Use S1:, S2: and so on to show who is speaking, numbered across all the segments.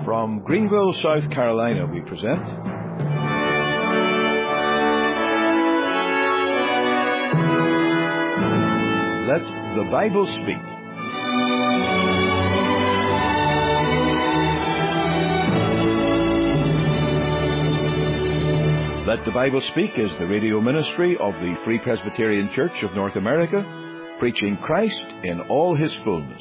S1: From Greenville, South Carolina, we present Let the Bible Speak. Let the Bible Speak is the radio ministry of the Free Presbyterian Church of North America, preaching Christ in all His fullness.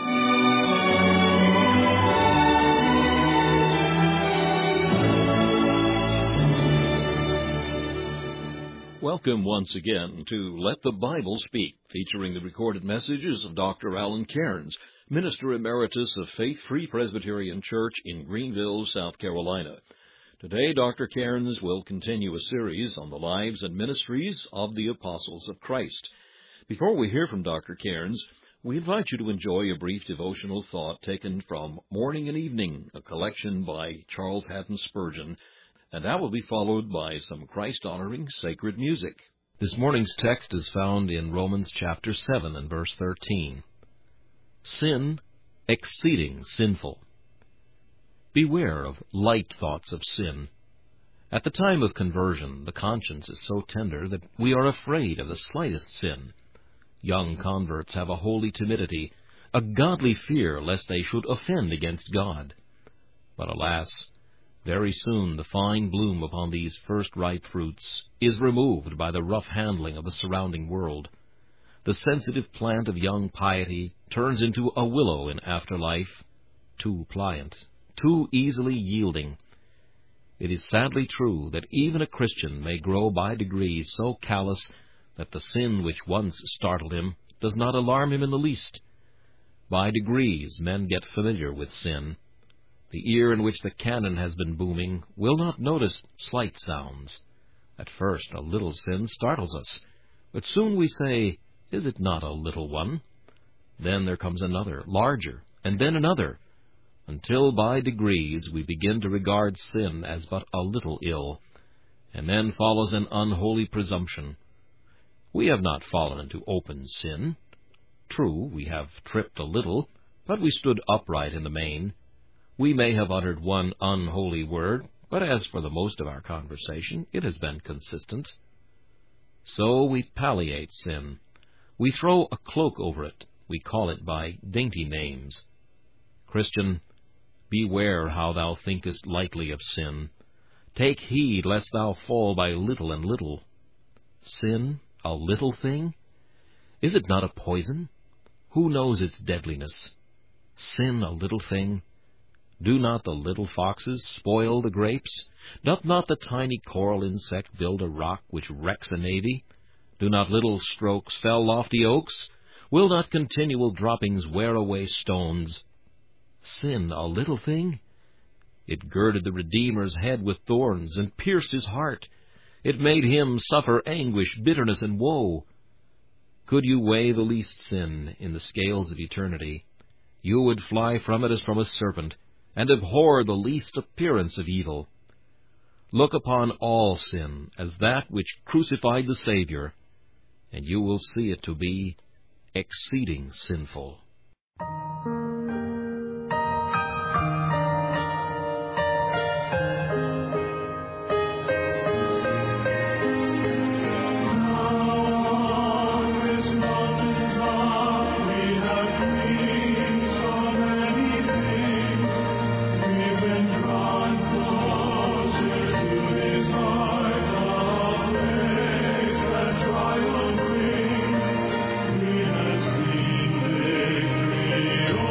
S2: Welcome once again to Let the Bible Speak, featuring the recorded messages of Dr. Alan Cairns, Minister Emeritus of Faith Free Presbyterian Church in Greenville, South Carolina. Today, Dr. Cairns will continue a series on the lives and ministries of the Apostles of Christ. Before we hear from Dr. Cairns, we invite you to enjoy a brief devotional thought taken from Morning and Evening, a collection by Charles Haddon Spurgeon, and that will be followed by some Christ-honoring sacred music. This morning's text is found in Romans chapter 7 and verse 13. Sin, exceeding sinful. Beware of light thoughts of sin. At the time of conversion, the conscience is so tender that we are afraid of the slightest sin. Young converts have a holy timidity, a godly fear lest they should offend against God. But alas, very soon the fine bloom upon these first ripe fruits is removed by the rough handling of the surrounding world. The sensitive plant of young piety turns into a willow in after life, too pliant, too easily yielding. It is sadly true that even a Christian may grow by degrees so callous that the sin which once startled him does not alarm him in the least. By degrees men get familiar with sin. The ear in which the cannon has been booming will not notice slight sounds. At first a little sin startles us, but soon we say, "Is it not a little one?" Then there comes another, larger, and then another, until by degrees we begin to regard sin as but a little ill, and then follows an unholy presumption. We have not fallen into open sin. True, we have tripped a little, but we stood upright in the main. We may have uttered one unholy word, but as for the most of our conversation, it has been consistent. So we palliate sin. We throw a cloak over it. We call it by dainty names. Christian, beware how thou thinkest lightly of sin. Take heed lest thou fall by little and little. Sin, a little thing? Is it not a poison? Who knows its deadliness? Sin, a little thing? Do not the little foxes spoil the grapes? Doth not the tiny coral insect build a rock which wrecks a navy? Do not little strokes fell lofty oaks? Will not continual droppings wear away stones? Sin, a little thing? It girded the Redeemer's head with thorns, and pierced his heart. It made him suffer anguish, bitterness, and woe. Could you weigh the least sin in the scales of eternity, you would fly from it as from a serpent, and abhor the least appearance of evil. Look upon all sin as that which crucified the Savior, and you will see it to be exceeding sinful.
S3: Triumph brings, we have seen victory.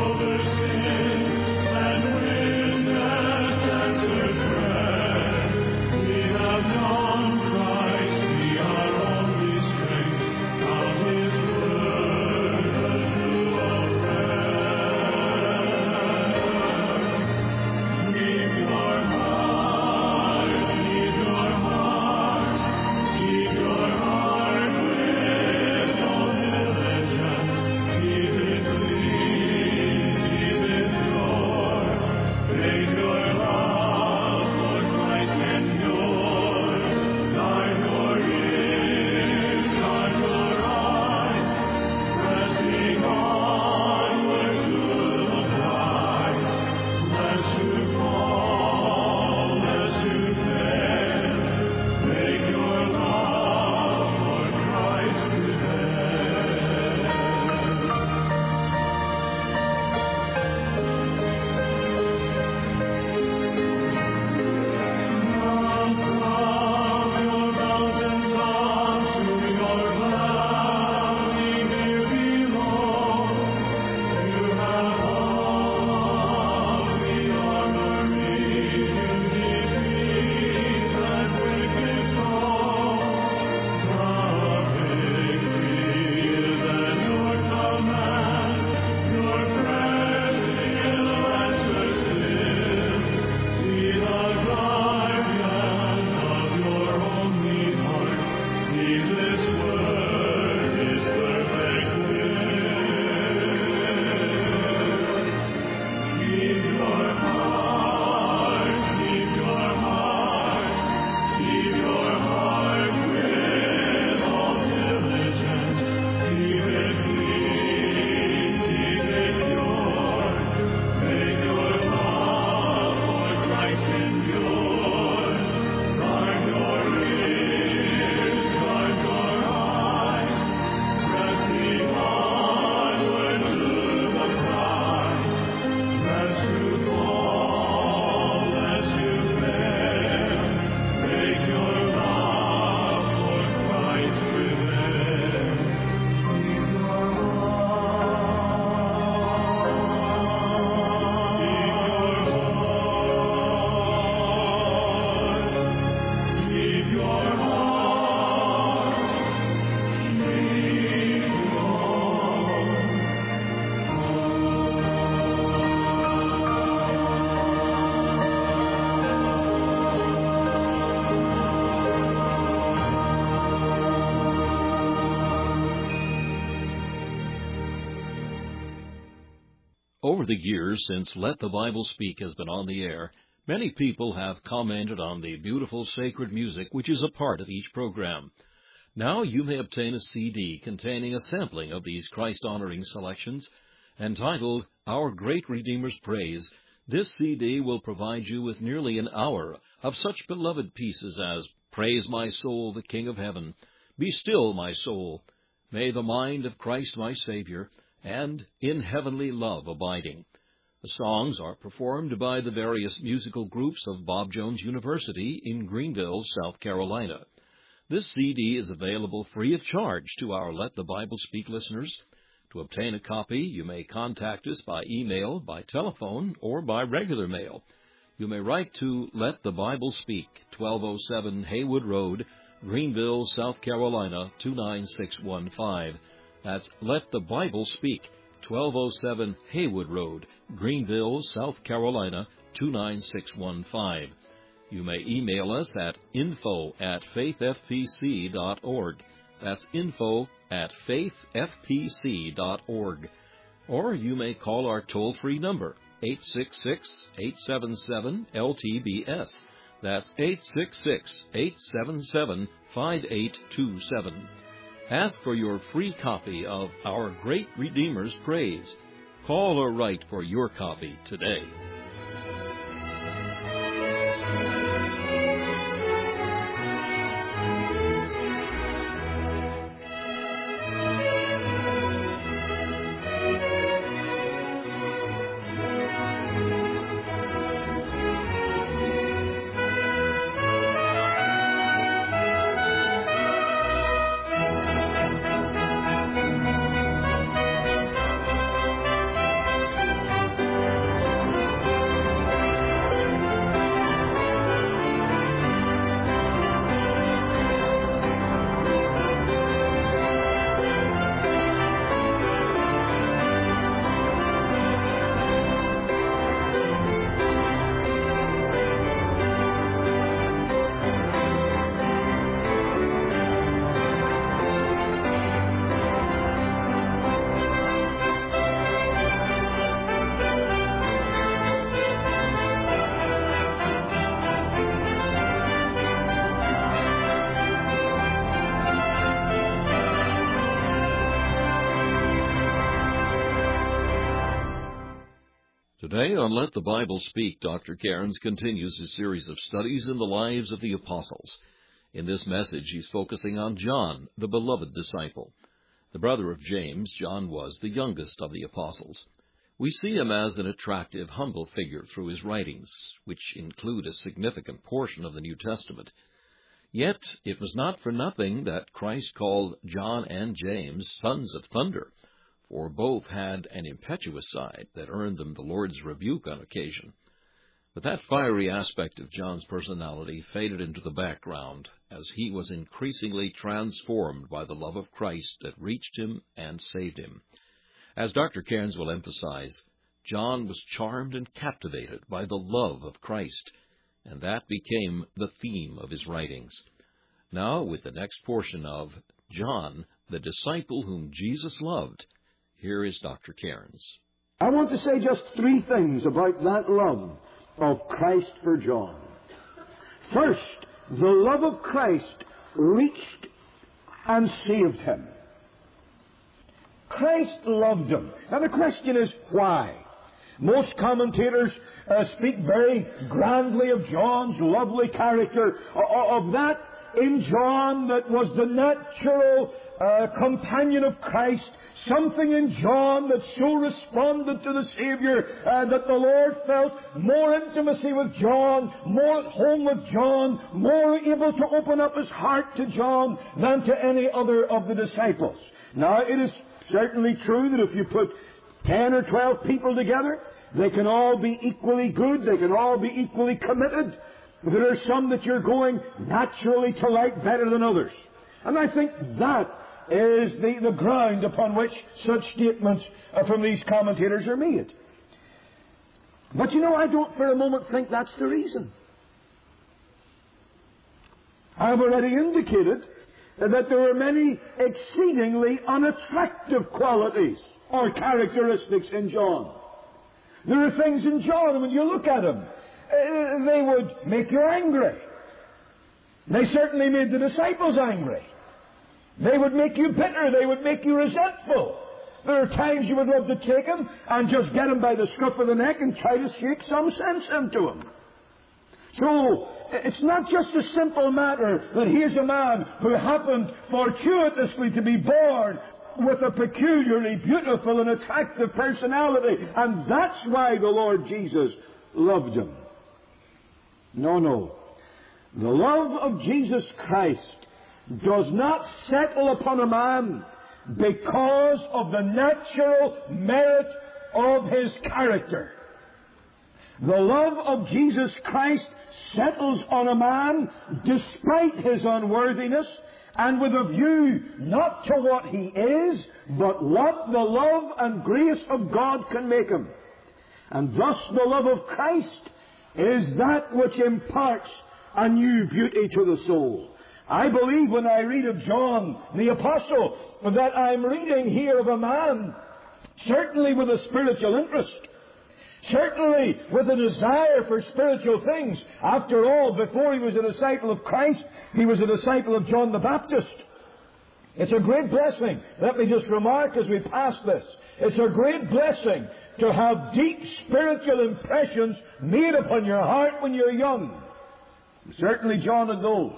S2: Over the years since Let the Bible Speak has been on the air, many people have commented on the beautiful sacred music which is a part of each program. Now you may obtain a CD containing a sampling of these Christ-honoring selections. Entitled Our Great Redeemer's Praise, this CD will provide you with nearly an hour of such beloved pieces as Praise My Soul, the King of Heaven, Be Still, My Soul, May the Mind of Christ my Savior, and In Heavenly Love Abiding. The songs are performed by the various musical groups of Bob Jones University in Greenville, South Carolina. This CD is available free of charge to our Let the Bible Speak listeners. To obtain a copy, you may contact us by email, by telephone, or by regular mail. You may write to Let the Bible Speak, 1207 Haywood Road, Greenville, South Carolina, 29615. That's Let the Bible Speak, 1207 Haywood Road, Greenville, South Carolina, 29615. You may email us at info@faithfpc.org. That's info@faithfpc.org. Or you may call our toll-free number, 866-877-LTBS. That's 866-877-5827. Ask for your free copy of Our Great Redeemer's Praise. Call or write for your copy today. Today on Let the Bible Speak, Dr. Cairns continues his series of studies in the lives of the apostles. In this message, he's focusing on John, the beloved disciple. The brother of James, John was the youngest of the apostles. We see him as an attractive, humble figure through his writings, which include a significant portion of the New Testament. Yet, it was not for nothing that Christ called John and James sons of thunder, for both had an impetuous side that earned them the Lord's rebuke on occasion. But that fiery aspect of John's personality faded into the background as he was increasingly transformed by the love of Christ that reached him and saved him. As Dr. Cairns will emphasize, John was charmed and captivated by the love of Christ, and that became the theme of his writings. Now, with the next portion of John, the disciple whom Jesus loved, here is Dr. Cairns.
S3: I want to say just three things about that love of Christ for John. First, the love of Christ reached and saved him. Christ loved him. Now the question is, why? Most commentators speak very grandly of John's lovely character, of that in John that was the natural companion of Christ, something in John that so responded to the Savior that the Lord felt more intimacy with John, more at home with John, more able to open up his heart to John than to any other of the disciples. Now, it is certainly true that if you put 10 or 12 people together, they can all be equally good, they can all be equally committed. There are some that you're going naturally to like better than others. And I think that is the ground upon which such statements from these commentators are made. But you know, I don't for a moment think that's the reason. I've already indicated that there are many exceedingly unattractive qualities or characteristics in John. There are things in John, and when you look at them, they would make you angry. They certainly made the disciples angry. They would make you bitter. They would make you resentful. There are times you would love to take him and just get him by the scruff of the neck and try to shake some sense into him. So, it's not just a simple matter that here's a man who happened fortuitously to be born with a peculiarly beautiful and attractive personality, and that's why the Lord Jesus loved him. No. The love of Jesus Christ does not settle upon a man because of the natural merit of his character. The love of Jesus Christ settles on a man despite his unworthiness, and with a view not to what he is, but what the love and grace of God can make him. And thus the love of Christ is that which imparts a new beauty to the soul. I believe when I read of John the Apostle that I'm reading here of a man, certainly with a spiritual interest, certainly with a desire for spiritual things. After all, before he was a disciple of Christ, he was a disciple of John the Baptist. It's a great blessing. Let me just remark as we pass this. It's a great blessing to have deep spiritual impressions made upon your heart when you're young. Certainly John had those.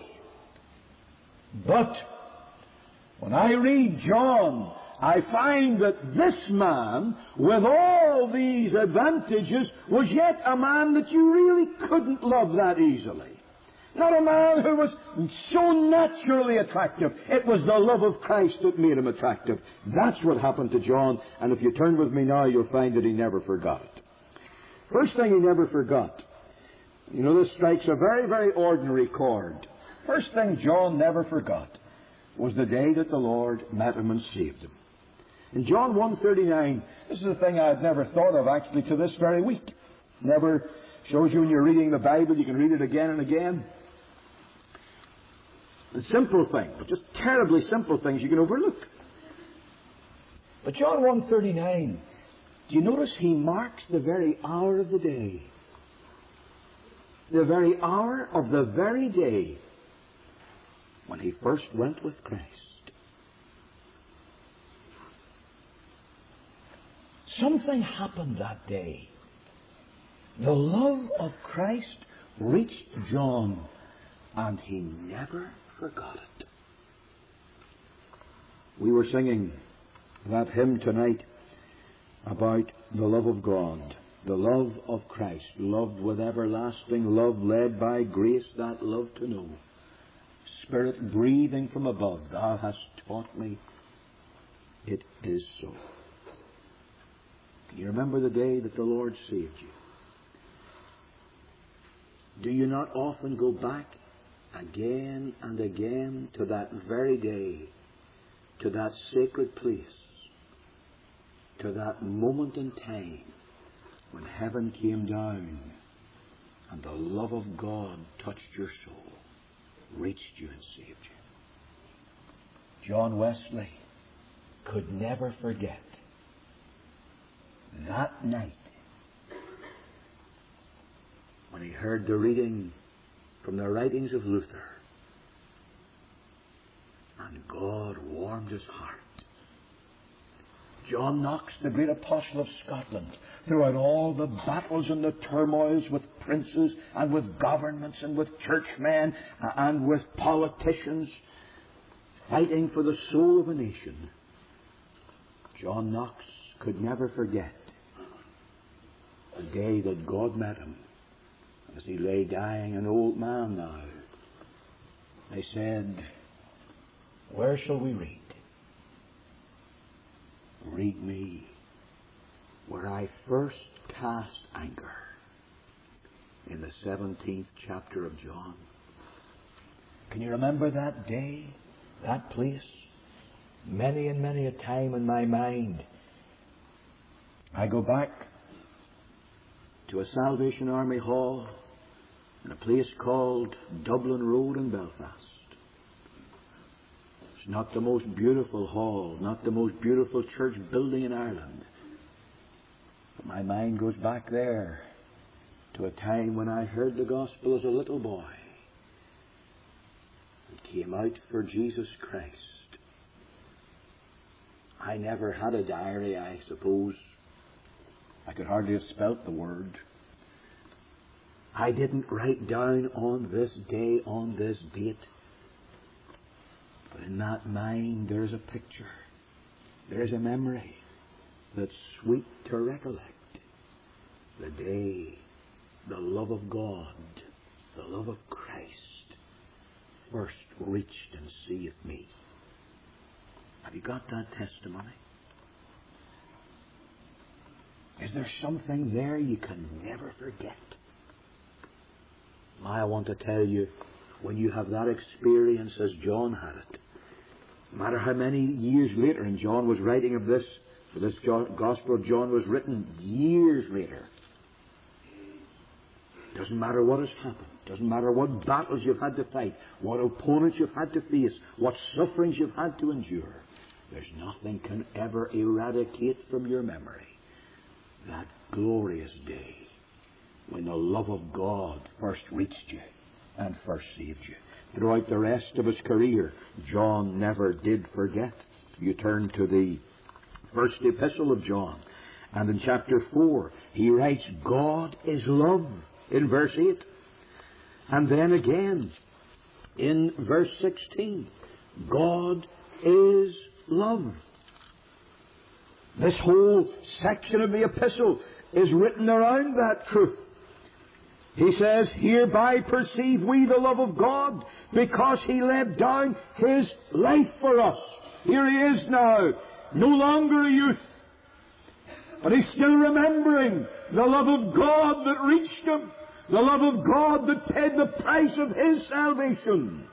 S3: But when I read John, I find that this man, with all these advantages, was yet a man that you really couldn't love that easily. Not a man who was so naturally attractive. It was the love of Christ that made him attractive. That's what happened to John, and if you turn with me now, you'll find that he never forgot it. First thing he never forgot. You know, this strikes a very, very ordinary chord. First thing John never forgot was the day that the Lord met him and saved him. In John 1:39, this is a thing I've never thought of actually to this very week. Never shows you when you're reading the Bible, you can read it again and again. A simple thing, but just terribly simple things you can overlook. But John 1:39, do you notice he marks the very hour of the day? The very hour of the very day when he first went with Christ. Something happened that day. The love of Christ reached John, and he never forgot it. We were singing that hymn tonight about the love of God, the love of Christ, loved with everlasting love, led by grace that love to know. Spirit breathing from above, thou hast taught me, it is so. Can you remember the day that the Lord saved you? Do you not often go back again and again to that very day, to that sacred place, to that moment in time when heaven came down and the love of God touched your soul, reached you and saved you? John Wesley could never forget that night when he heard the reading from the writings of Luther, and God warmed his heart. John Knox, the great apostle of Scotland, throughout all the battles and the turmoils with princes and with governments and with churchmen and with politicians fighting for the soul of a nation, John Knox could never forget the day that God met him as he lay dying, an old man now. They said, "Where shall we read?" "Read me where I first cast anchor," in the 17th chapter of John. Can you remember that day, that place? Many and many a time in my mind, I go back to a Salvation Army hall in a place called Dublin Road in Belfast. It's not the most beautiful hall, not the most beautiful church building in Ireland. My mind goes back there to a time when I heard the gospel as a little boy and came out for Jesus Christ. I never had a diary, I suppose. I could hardly have spelt the word. I didn't write down on this day, on this date. But in that mind there's a picture. There's a memory that's sweet to recollect. The day the love of God, the love of Christ, first reached and saved me. Have you got that testimony? Is there something there you can never forget? I want to tell you, when you have that experience as John had it, no matter how many years later, and John was writing of this, for this Gospel of John was written years later. Doesn't matter what has happened. Doesn't matter what battles you've had to fight, what opponents you've had to face, what sufferings you've had to endure. There's nothing can ever eradicate from your memory that glorious day when the love of God first reached you and first saved you. Throughout the rest of his career, John never did forget. You turn to the first epistle of John, and in chapter 4, he writes, God is love, in verse 8. And then again, in verse 16, God is love. This whole section of the epistle is written around that truth. He says, hereby perceive we the love of God, because he laid down his life for us. Here he is now, no longer a youth, but he's still remembering the love of God that reached him, the love of God that paid the price of his salvation.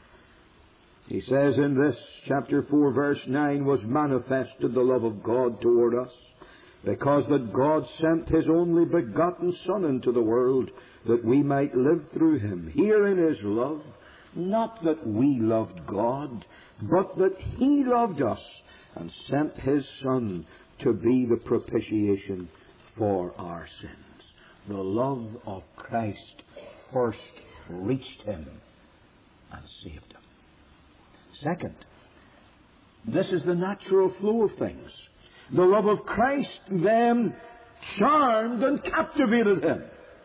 S3: He says in this, chapter 4, verse 9, was manifested the love of God toward us, because that God sent his only begotten Son into the world, that we might live through him. Herein is love, not that we loved God, but that he loved us, and sent his Son to be the propitiation for our sins. The love of Christ first reached him and saved him. Second, this is the natural flow of things. The love of Christ then charmed and captivated him.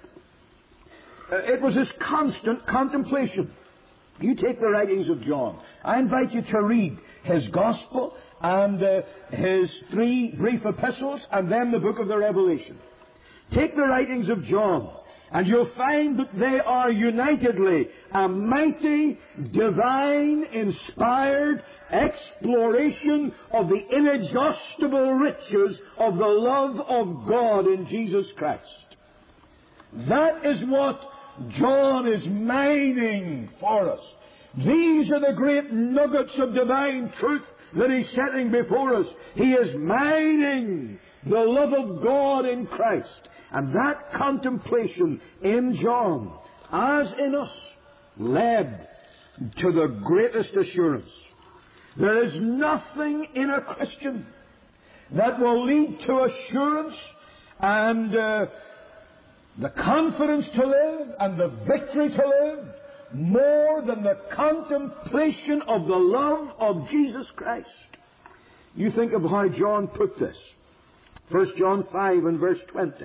S3: It was his constant contemplation. You take the writings of John. I invite you to read his Gospel and his 3 brief epistles and then the book of the Revelation. Take the writings of John, and you'll find that they are unitedly a mighty, divine, inspired exploration of the inexhaustible riches of the love of God in Jesus Christ. That is what John is mining for us. These are the great nuggets of divine truth that he's setting before us. He is mining the love of God in Christ. And that contemplation in John, as in us, led to the greatest assurance. There is nothing in a Christian that will lead to assurance and the confidence to live and the victory to live more than the contemplation of the love of Jesus Christ. You think of how John put this. 1 John 5 and verse 20.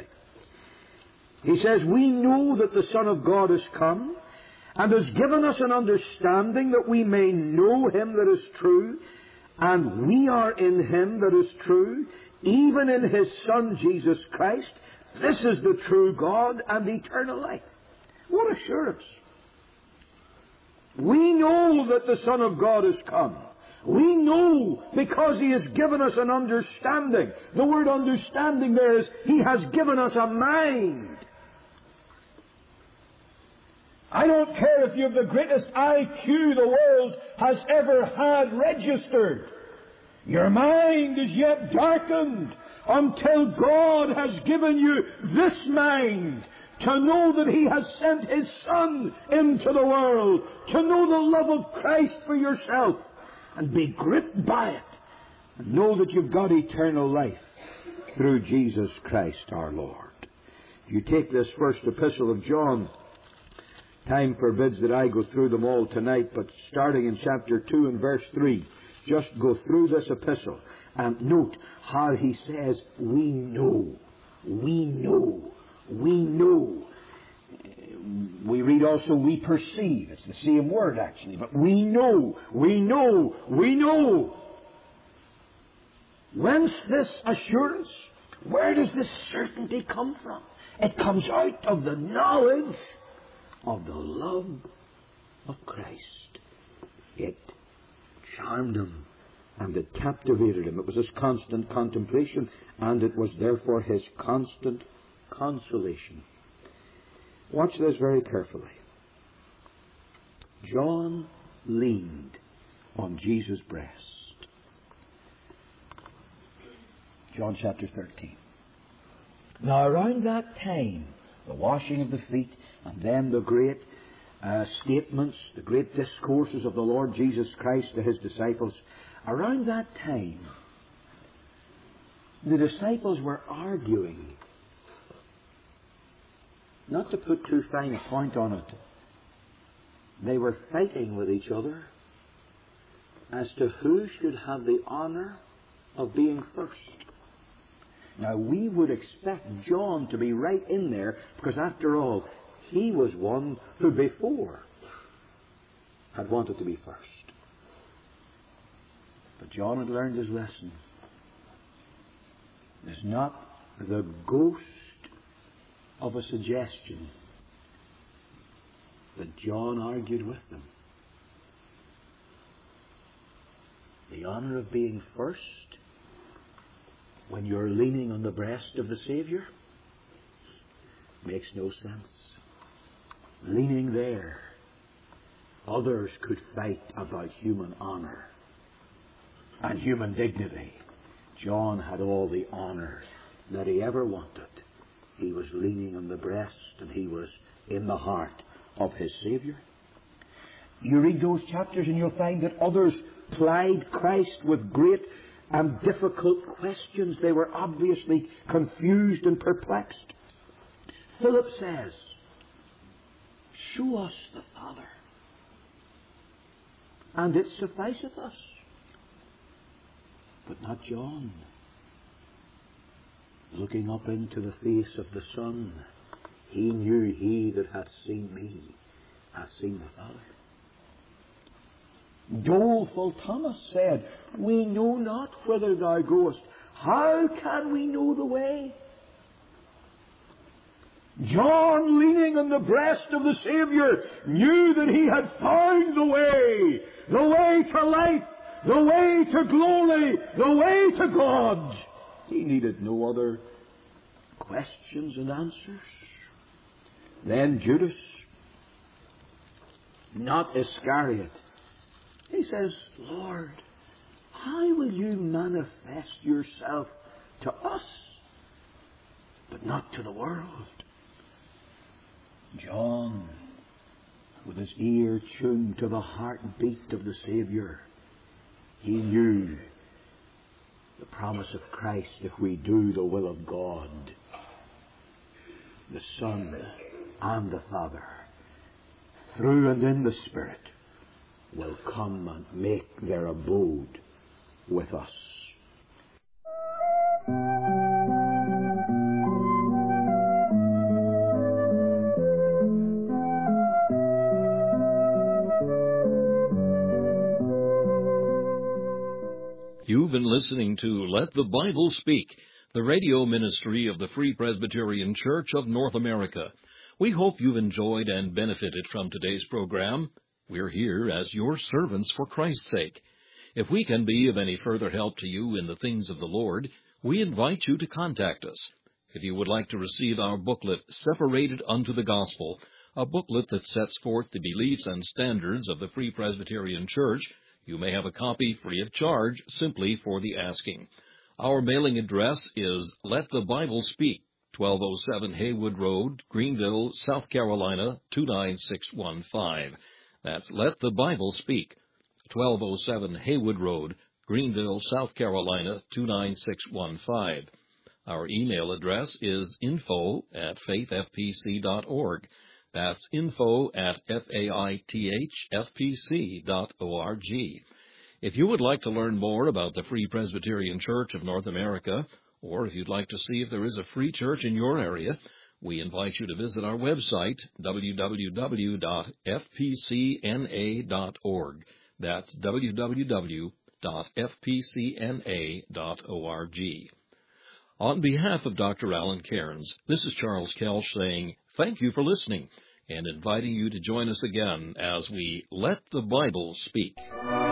S3: He says, we know that the Son of God is come, and has given us an understanding that we may know him that is true, and we are in him that is true, even in his Son Jesus Christ. This is the true God and eternal life. What assurance! We know that the Son of God is come. We know because he has given us an understanding. The word understanding there is, he has given us a mind. I don't care if you have the greatest IQ the world has ever had registered. Your mind is yet darkened until God has given you this mind to know that he has sent his Son into the world, to know the love of Christ for yourself, and be gripped by it, and know that you've got eternal life. through Jesus Christ our Lord. You take this first epistle of John. Time forbids that I go through them all tonight, but starting in chapter 2 and verse 3, just go through this epistle and note how he says, we know, we know, we know. We read also, we perceive. It's the same word actually, but we know, we know, we know. Whence this assurance? Where does this certainty come from? It comes out of the knowledge of the love of Christ. It charmed him and it captivated him. It was his constant contemplation, and it was therefore his constant consolation. Watch this very carefully. John leaned on Jesus' breast. John chapter 13. Now around that time, the washing of the feet, and then the great statements, the great discourses of the Lord Jesus Christ to his disciples, around that time, the disciples were arguing. Not to put too fine a point on it, they were fighting with each other as to who should have the honor of being first. Now, we would expect John to be right in there, because after all, he was one who before had wanted to be first. But John had learned his lesson. There's not the ghost of a suggestion that John argued with them. The honor of being first when you're leaning on the breast of the Savior makes no sense. Leaning there, others could fight about human honor and human dignity. John had all the honor that he ever wanted. He was leaning on the breast, and he was in the heart of his Savior. You read those chapters and you'll find that others plied Christ with great and difficult questions. They were obviously confused and perplexed. Philip says, show us the Father, and it sufficeth us. But not John. Looking up into the face of the Son, he knew he that hath seen me hath seen the Father. Doleful Thomas said, we know not whither thou goest. How can we know the way? John, leaning on the breast of the Savior, knew that he had found the way to life, the way to glory, the way to God. He needed no other questions and answers. Then Judas, not Iscariot, he says, Lord, how will you manifest yourself to us, but not to the world? John, with his ear tuned to the heartbeat of the Savior, he knew the promise of Christ, if we do the will of God, the Son and the Father, through and in the Spirit, will come and make their abode with us.
S2: You've been listening to Let the Bible Speak, the radio ministry of the Free Presbyterian Church of North America. We hope you've enjoyed and benefited from today's program. We're here as your servants for Christ's sake. If we can be of any further help to you in the things of the Lord, we invite you to contact us. If you would like to receive our booklet, Separated Unto the Gospel, a booklet that sets forth the beliefs and standards of the Free Presbyterian Church, you may have a copy free of charge simply for the asking. Our mailing address is Let the Bible Speak, 1207 Haywood Road, Greenville, South Carolina, 29615. That's Let the Bible Speak, 1207 Haywood Road, Greenville, South Carolina, 29615. Our email address is info@faithfpc.org. That's info@faithfpc.org. If you would like to learn more about the Free Presbyterian Church of North America, or if you'd like to see if there is a free church in your area, we invite you to visit our website, www.fpcna.org. That's www.fpcna.org. On behalf of Dr. Alan Cairns, this is Charles Kelch saying thank you for listening and inviting you to join us again as we Let the Bible Speak.